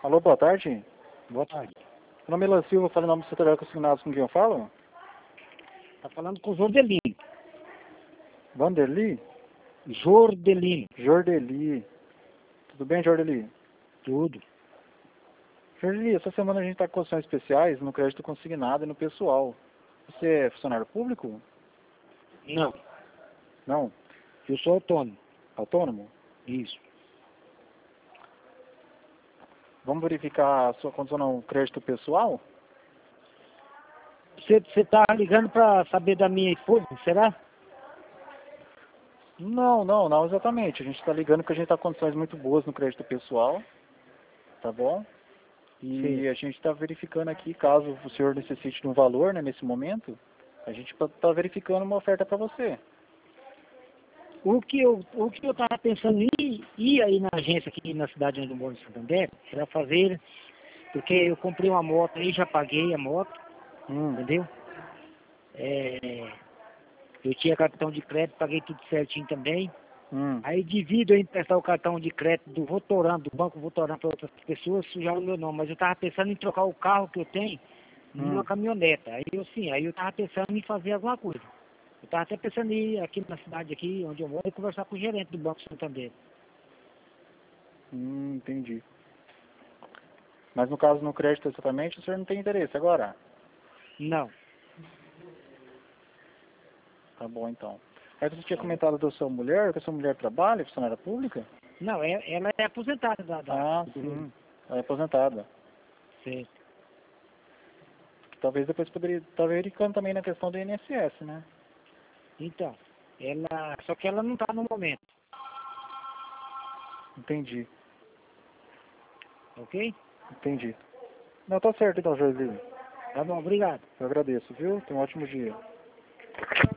Alô, boa tarde. Boa tarde. Meu nome é Lan Silva, falo em nome do setor consignados, com quem eu falo? Tá falando com o Jordelino. Vanderly? Jordelino. Jordeli. Tudo bem, Jordeli? Tudo. Jordeli, essa semana a gente está com condições especiais no crédito consignado e no pessoal. Você é funcionário público? Não. Não. Eu sou autônomo. Autônomo? Isso. Vamos verificar a sua condição no crédito pessoal? Você tá ligando pra saber da minha esposa, será? Não exatamente. A gente está ligando porque a gente está com condições muito boas no crédito pessoal, tá bom? E Sim. a gente está verificando aqui, caso o senhor necessite de um valor, né, nesse momento, a gente está verificando uma oferta para você. O que eu tava pensando em ir aí na agência aqui na cidade onde eu moro, em Santander, era fazer, porque eu comprei uma moto aí, já paguei a moto, entendeu? Eu tinha cartão de crédito, paguei tudo certinho também. Aí devido a eu emprestar o cartão de crédito do Votoran, do Banco Votoran para outras pessoas, sujaram o meu nome. Mas eu estava pensando em trocar o carro que eu tenho numa caminhoneta. Aí eu estava pensando em fazer alguma coisa. Eu estava até pensando em ir aqui na cidade aqui onde eu moro e conversar com o gerente do Banco Santander. Entendi. Mas no caso, no crédito exatamente, o senhor não tem interesse agora? Não. Tá bom, então. Aí você tinha comentado da sua mulher, que a sua mulher trabalha, funcionária pública? Não, ela é aposentada Ah, do sim. Ela é aposentada. Certo. Talvez depois poderia estar verificando também na questão do INSS, né? Então, só que ela não está no momento, Entendi. ok? Entendi. Não, tá certo então, Joselino. Tá bom, obrigado. Eu agradeço, viu? Tenha um ótimo dia.